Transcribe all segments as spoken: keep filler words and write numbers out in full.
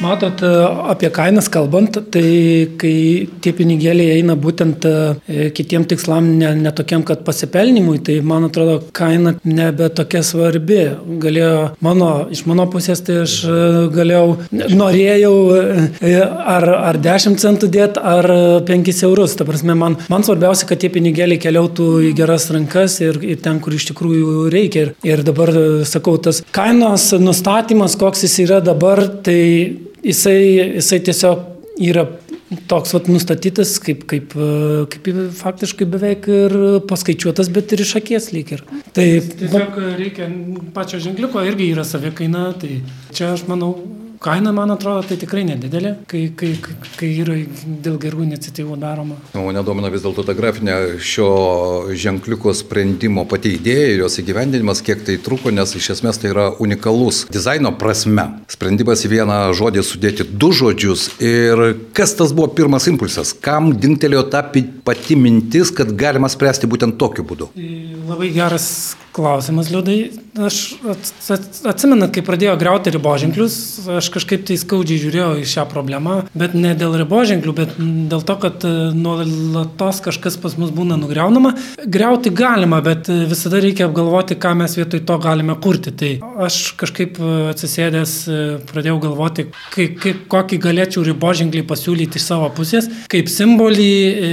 Matot, apie kainas kalbant, tai kai tie pinigėliai eina būtent kitiem tikslam, ne, ne tokiam, kad pasipelnimui, tai man atrodo, kaina nebe tokia svarbi. Galėjo, mano, iš mano pusės, tai aš galėjau, norėjau ar, ar dešimt centų dėti, ar penkis eurus. Ta prasme, man, man svarbiausia, kad tie pinigėliai keliautų į geras rankas ir, ir ten, kur iš tikrųjų reikia. Ir, ir dabar, sakau, tas kainos nustatymas, koks jis yra dabar, tai Jisai, jisai tiesiog yra toks vat, nustatytas, kaip, kaip, kaip faktiškai beveik ir paskaičiuotas, bet ir iš akies lyg ir. Tai tiesiog reikia pačio ženkliuko, irgi yra savikaina, tai čia aš manau, kaina, man atrodo, tai tikrai nedidelė, kai, kai, kai yra dėl gerų iniciatyvų daroma. O nedomina vis dėlto ta grafinė šio ženkliuko sprendimo pati idėja ir jos įgyvendinimas, kiek tai truko, nes iš esmės tai yra unikalus dizaino prasme. Sprendimas į vieną žodį sudėti du žodžius ir kas tas buvo pirmas impulsas? Kam dingtelėjo ta pati mintis, kad galima spręsti būtent tokiu būdu? Labai geras klausimas, Liudai. Aš atsimenu, kai pradėjo griauti riboženklius, aš kažkaip tai skaudžiai žiūrėjau į šią problemą, bet ne dėl riboženklių, bet dėl to, kad nuolatos kažkas pas mus būna nugriaunama. Griauti galima, bet visada reikia apgalvoti, ką mes vietoj to galime kurti. Tai aš kažkaip atsisėdęs pradėjau galvoti, kaip, kaip, kokį galėčiau riboženklį pasiūlyti iš savo pusės, kaip simbolį,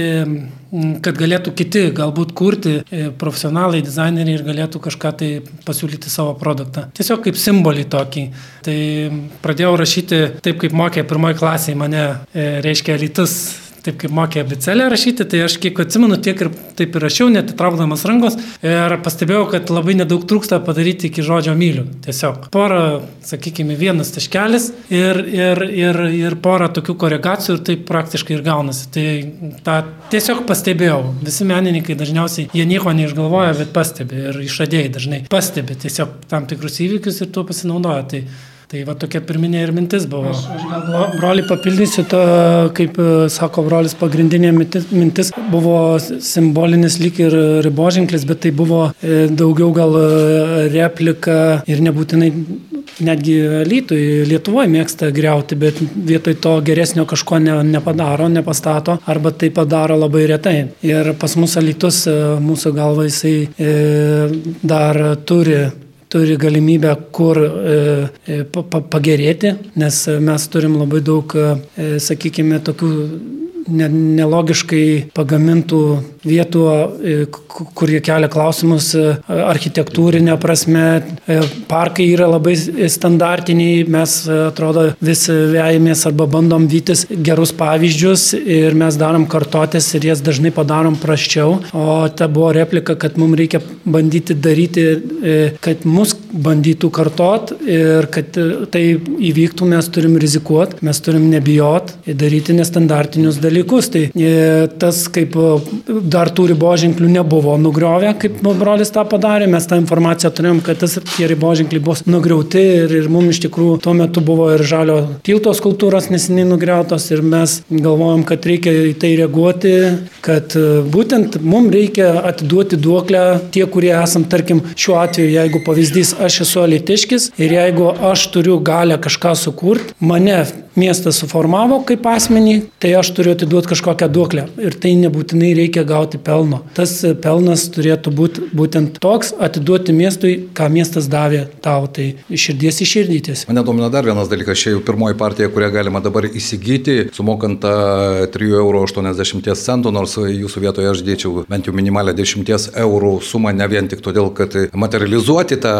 kad galėtų kiti galbūt kurti profesionalai, dizaineriai ir galėtų kažką tai pasiūlyti savo produktą. Tiesiog kaip simbolį tokį. Tai pradėjau rašyti taip, kaip mokė pirmoji klasėje mane, reiškia Alytus, taip kaip mokė abėcėlę rašyti, tai aš kiek atsimenu, tiek ir taip ir rašiau, net įtraukdamas rankos ir pastebėjau, kad labai nedaug trūksta padaryti iki žodžio myliu. Tiesiog porą, sakykime, vienas taškelis ir, ir, ir, ir porą tokių koregacijų ir taip praktiškai ir gaunasi. Tai tą tiesiog pastebėjau. Visi menininkai dažniausiai, jie nieko neišgalvoja, bet pastebi ir išradėjai dažnai pastebi tiesiog tam tikrus įvykius ir tuo pasinaudoja. Tai Tai va tokia pirminė ir mintis buvo. Aš, aš gal brolį papildysiu, to, kaip sako brolis, pagrindinė mintis buvo simbolinis lyg ir riboženklis, bet tai buvo daugiau gal replika ir nebūtinai netgi Alytui, Lietuvoje mėgsta griauti, bet vietoj to geresnio kažko ne, nepadaro, nepastato, arba tai padaro labai retai. Ir pas mus Alytus, mūsų galva, jisai e, dar turi turi galimybę kur e, pa, pagerėti, nes mes turim labai daug, e, sakykime, tokių ne, nelogiškai pagamintų vietų, e, kur jie kelia klausimus e, architektūrinė prasme. E, parkai yra labai standartiniai, mes e, atrodo vis vejamės arba bandom vytis gerus pavyzdžius ir mes darom kartotės ir jas dažnai padarom prasčiau. O ta buvo replika, kad mums reikia bandyti daryti, e, kad mus bandytų kartot ir kad tai įvyktų, mes turim rizikuoti, mes turim nebijot ir daryti nestandartinius dalykus. Tai e, tas kaip dar tų riboženklių nebuvo nugriovę, kaip brolis tą padarė, mes tą informaciją turėjom, kad tas, tie riboženkliai buvo nugriauti ir, ir mums iš tikrųjų tuo metu buvo ir žalio tilto skulptūros neseniai nugriautos ir mes galvojom, kad reikia į tai reaguoti, kad būtent mums reikia atiduoti duoklę tie, kurie esam, tarkim, šiuo atveju, jeigu pavyzdys, aš esu alytiškis ir jeigu aš turiu galę kažką sukurti, mane miestas suformavo kaip asmenį, tai aš turiu atiduoti kažkokią duoklę ir tai nebūtinai reikia gauti pelno. Tas pelnas turėtų būti būtent toks, atiduoti miestui, ką miestas davė tau, tai iš širdies į širdytis. Mane domina dar vienas dalykas, čia jau pirmoji partija, kurią galima dabar įsigyti, sumokant trijų eurų aštuoniasdešimt centų, nors jūsų vietoje aš dėčiau bent jau minimalę dešimties eurų sumą, ne vien tik todėl, kad materializuoti tą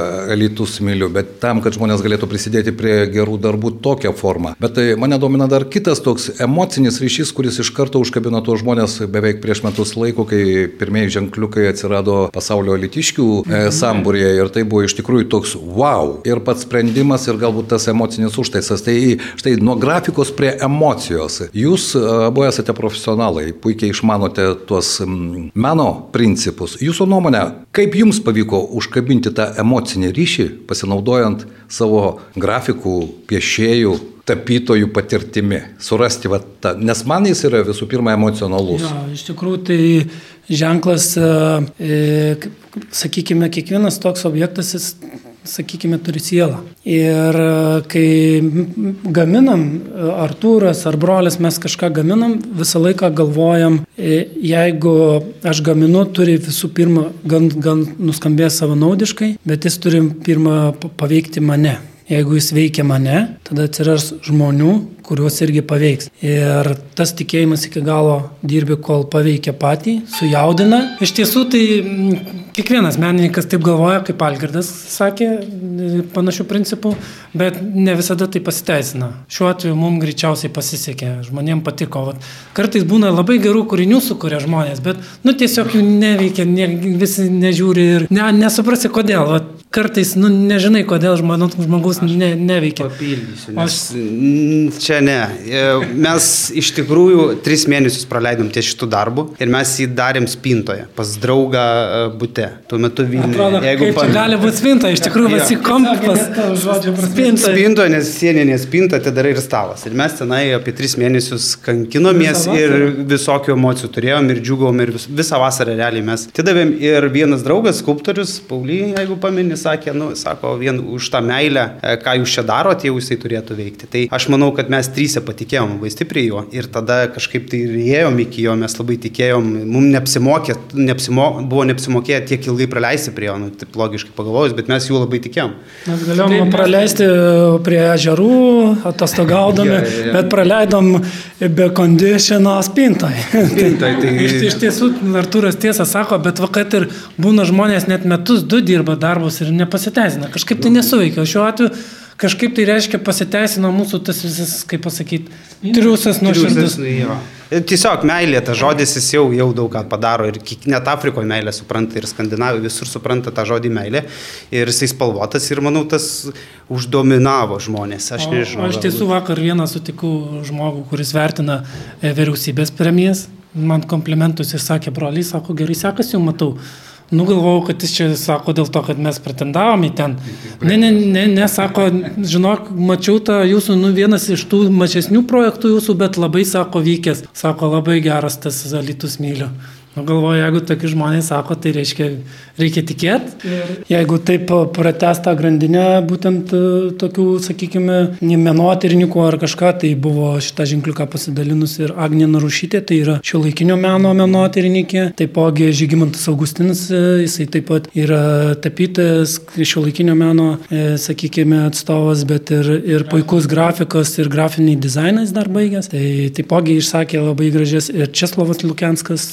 Alytus myliu, bet tam, kad žmonės galėtų prisidėti prie gerų darbų tokią formą. Bet tai mane domina dar kitas toks emocinis ryšys, kuris iš karto užkabino tuos žmonės beveik prieš metus laiko, kai pirmieji ženkliukai atsirado pasaulio alytiškių e, sambūrėje ir tai buvo iš tikrųjų toks wow. Ir pats sprendimas ir galbūt tas emocinis užtaisas. Tai štai nuo grafikos prie emocijos. Jūs abu esate profesionalai, puikiai išmanote tuos m, meno principus. Jūsų nuomonė, kaip jums pavyko užkabinti tą emocinį ryšį, pasinaudojant savo grafikų, piešėjų, tapytojų patirtimi, surasti va tą, nes man jis yra visų pirma emocionalus. Jo, iš tikrųjų tai ženklas, e, sakykime, kiekvienas toks objektas, jis sakykime, turi sielą. Ir kai gaminam, Artūras ar brolis, mes kažką gaminam, visą laiką galvojam, jeigu aš gaminu, turi visų pirma, gan, gan nuskambės savanaudiškai, bet jis turi pirmą paveikti mane. Jeigu jis veikia mane, tada atsiras žmonių, kuriuos irgi paveiks. Ir tas tikėjimas iki galo dirbi, kol paveikia patį, sujaudina. Iš tiesų, tai kiekvienas menininkas taip galvoja, kaip Algirdas sakė, panašių principų, bet ne visada tai pasiteisina. Šiuo atveju mums greičiausiai pasisekė, žmonėms patiko. Vat, kartais būna labai gerų kūrinių sukuria žmonės, bet nu, tiesiog jų neveikia, ne, visi nežiūri ir ne, nesuprasi kodėl. Vat, kartais nu, nežinai, kodėl žmogus, žmogus ne, neveikia. Papildysiu, nes Aš... čia ne. Mes iš tikrųjų tris mėnesius praleidom ties šitų darbų ir mes jį darėm spintoje, pas draugą bute. Tuo metu Vilniuje. Jeigu kaip pan... gali būti spinta, iš tikrųjų ja. Kompas spinta. Spintoje, nes sieninė spinta, tai dar ir stalas. Ir mes tenai apie tris mėnesius kankinomės ir visokių emocijų turėjom ir džiugavom ir vis, visą vasarą realiai mes atidavėm. Ir vienas draugas, skulptorius, Pauly, jeigu pameni, sakė, nu, sako, vien už tą meilę, ką jūs čia darot, jau jisai turėtų veikti. Tai aš manau, kad mes trysia patikėjom labai stipriai jo ir tada kažkaip tai ėjom iki jo, mes labai tikėjom, mums neapsimokė, neapsimo, buvo neapsimokėję tiek ilgai praleisti prie jo, nu, taip logiškai pagalvojus, bet mes jų labai tikėjom. Mes galėjom praleisti prie ežerų, atostogaudami, ja, ja, ja. Bet praleidom be kondiciono spintoje. Spintoje, tai... iš, iš tiesų, Artūras tiesą sako, bet va, kad ir būna žmonės net metus du dirba darbus ir nepasiteisina, kažkaip tai nesuveikia. Šiuo atveju kažkaip tai reiškia pasiteisino mūsų tas visas, kaip pasakyti, triūsas nuoširdus. Tiesiog meilė, tas žodis jis jau, jau daug ką padaro ir net Afrikoje meilė supranta ir Skandinavijoje visur supranta tą žodį meilė ir jisai spalvotas ir manau tas uždominavo žmonės. Aš nežinau. O aš tiesų vakar vieną sutikau žmogų, kuris vertina vyriausybės premijas, man komplimentus ir sakė, broliai, sako, gerai sekasi, jau matau. Nu, galvojau, kad jis čia sako dėl to, kad mes pretendavom į ten. Ne, ne, ne, ne, sako, žinok, mačiau tą jūsų, nu, vienas iš tų mažesnių projektų jūsų, bet labai, sako, vykęs. Sako, labai geras tas Alytus myliu. Nu, galvoju, jeigu tokie žmonės sako, tai reiškia, reikia tikėti. Jeigu taip pratęs tą grandinę, būtent tokių, sakykime, menotyrininkų ar kažką, tai buvo šitą ženkliuką pasidalinusi ir Agnė Narušytė, tai yra šiuolaikinio meno menotyrininkė. Taipogi Žygimantas Augustinas, jisai taip pat yra tapytojas, šiuolaikinio meno, sakykime, atstovas, bet ir, ir puikus grafikas ir grafiniai dizainais dar baigęs. Tai taipogi išsakė labai gražias ir Česlovas Lukenskas,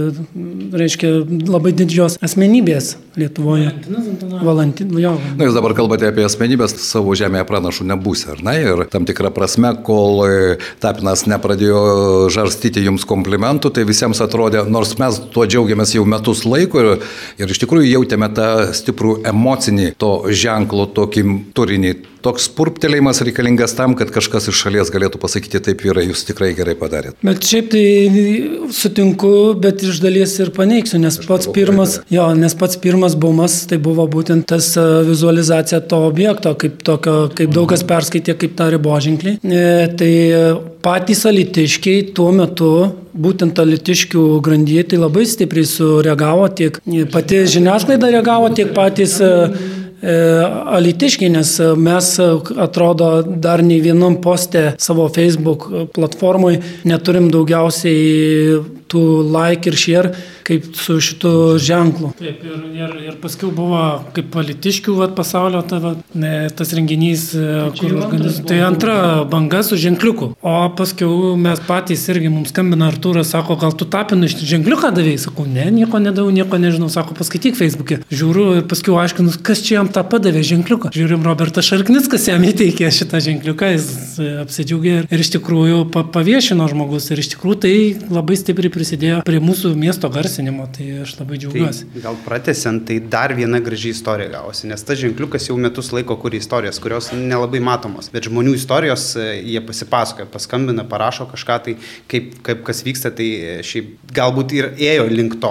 reiškia labai didžios asmenybės Lietuvoje. Valentin, jo. Na, jūs dabar kalbate apie asmenybės, savo žemėje pranašų nebūsi, ar ne? Ir tam tikrą prasme, kol Tapinas nepradėjo žarstyti jums komplimentų, tai visiems atrodė, nors mes tuo džiaugiamės jau metus laiko ir, ir iš tikrųjų jautėme tą stiprų emocinį to ženklo tokį turinį. Toks purptelėjimas reikalingas tam, kad kažkas iš šalies galėtų pasakyti, taip yra, jūs tikrai gerai padarėt. Bet šiaip tai sutinku, bet iš dalies ir paneigsiu, nes pats pirmas, jo, nes pats pirmas bumas tai buvo būtent tas vizualizacija to objekto, kaip, tokio, kaip daug kas perskaitė, kaip tą riboženklį. E, tai patys alytiškiai tuo metu, būtent alytiškių grandyje, tai labai stipriai sureagavo, tiek pati žiniasklaida reagavo, tiek patys alytiškiai, nes mes, atrodo, dar nei vienam poste savo Facebook platformoje neturim daugiausiai tų like ir share, kaip su šitu ženklu. Taip, ir, ir, ir paskui buvo kaip alytiškių vat, pasaulio ta, vat, ne, tas renginys, kur organiz... tai antra banga su ženkliuku. O paskui mes patys irgi mums skambina Artūras, sako, gal tu Tapinui ženkliuką davėjai? Sakau, ne, nieko nedavau, nieko nežinau, sako, paskaityk Facebook'e. Žiūriu ir paskui aiškinus, kas čia jam tą padavė ženkliuką. Žiūrim, Robertas Šarknickas jam įteikė šitą ženkliuką, jis apsidžiaugė ir iš tikrųjų paviešino žmogus ir iš tikrųjų tai labai stipriai prisidėjo prie mūsų miesto garsinimo, tai aš labai džiaugiuosi. Tai gal pratęsiant, tai dar viena graži istorija gavosi, nes tas ženkliukas jau metus laiko kuria istorijas, kurios nelabai matomos, bet žmonių istorijos jie pasipasakoja, paskambina, parašo kažką, tai kaip, kaip kas vyksta, tai šiaip galbūt ir ėjo link to.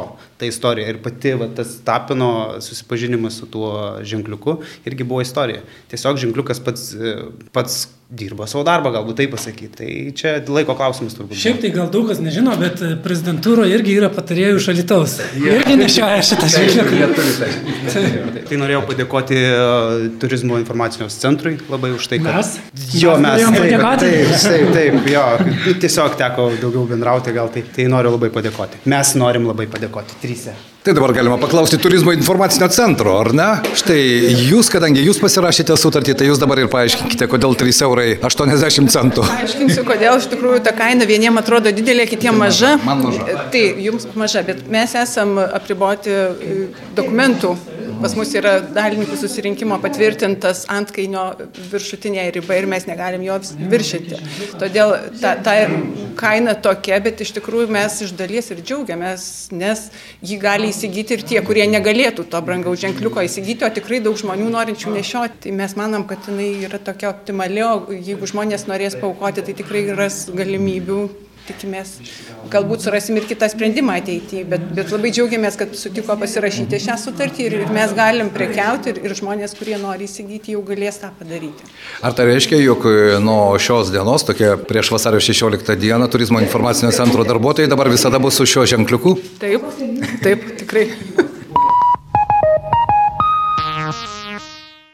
ta istorija. Ir pati va, tas Tapino susipažinimas su tuo ženkliuku irgi buvo istorija. Tiesiog ženkliukas pats, pats dirbo savo darbą, galbūt taip pasakyti. Tai čia laiko klausimas turbūt. Šiaip tai gal daug kas nežino, bet prezidentūroje irgi yra patarėjų iš Alytaus. Irgi nešioja šitą ženkliuką. Tai norėjau padėkoti Turizmo informacijos centrui labai už tai, kad... Mes? Jo, mes. Mes Taip, padėkoti? taip, taip, taip, jo. Tiesiog teko daugiau bendrauti gal tai. Tai noriu labai padėkoti. Mes norim labai padėkoti. Tryse. Tai dabar galima paklausti Turizmo informacinio centro, ar ne? Štai jūs, kadangi jūs pasirašėte sutartį, tai jūs dabar ir paaiškinkite, kodėl trys eurai aštuoniasdešimt centų. Paaiškinsiu, kodėl iš tikrųjų ta kaina vieniem atrodo didelė, kitiem maža. Man maža. Tai jums maža, bet mes esam apriboti dokumentų. Pas mus yra dalininkų susirinkimo patvirtintas antkainio viršutinė riba ir mes negalim jo viršyti. Todėl ta, ta kaina tokia, bet iš tikrųjų mes iš dalies ir džiaugiamės, nes jį gali įsigyti ir tie, kurie negalėtų to brangaus ženkliuko įsigyti, o tikrai daug žmonių norinčių nešioti. Tai mes manom, kad jinai yra tokia optimali, o jeigu žmonės norės paaukoti, tai tikrai ras galimybių. Tikimės, galbūt surasim ir kitą sprendimą ateityje, bet, bet labai džiaugiamės, kad sutiko pasirašyti šią sutartį ir, ir mes galim prekiauti ir, ir žmonės, kurie nori įsigyti, jau galės tą padaryti. Ar tai reiškia, jog nuo šios dienos, tokia prieš vasario šešioliktą dieną, Turizmo informacinio centro darbuotojai dabar visada bus su šiuo ženkliuku? Taip, taip, tikrai.